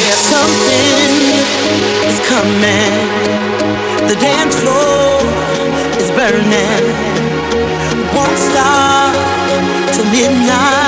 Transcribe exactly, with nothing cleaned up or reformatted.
Something is coming. The dance floor is burning. Won't stop till midnight.